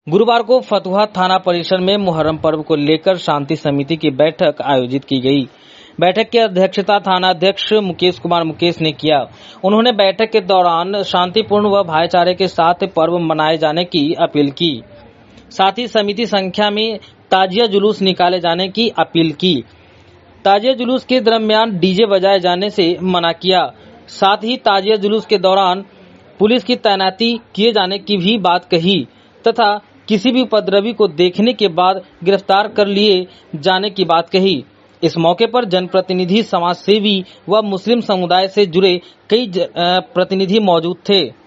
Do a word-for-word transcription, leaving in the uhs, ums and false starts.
गुरुवार को फतुहा थाना परिसर में मुहर्रम पर्व को लेकर शांति समिति की बैठक आयोजित की गई। बैठक की अध्यक्षता थाना अध्यक्ष मुकेश कुमार मुकेश ने किया। उन्होंने बैठक के दौरान शांतिपूर्ण व भाईचारे के साथ पर्व मनाए जाने की अपील की। साथ ही समिति संख्या में ताजिया जुलूस निकाले जाने की अपील की। ताजिया जुलूस के दरमियान डीजे बजाए जाने से मना किया। साथ ही ताजिया जुलूस के दौरान पुलिस की तैनाती किए जाने की भी बात कही तथा किसी भी उपद्रवी को देखने के बाद गिरफ्तार कर लिए जाने की बात कही। इस मौके पर जनप्रतिनिधि, समाज सेवी व मुस्लिम समुदाय से जुड़े कई प्रतिनिधि मौजूद थे।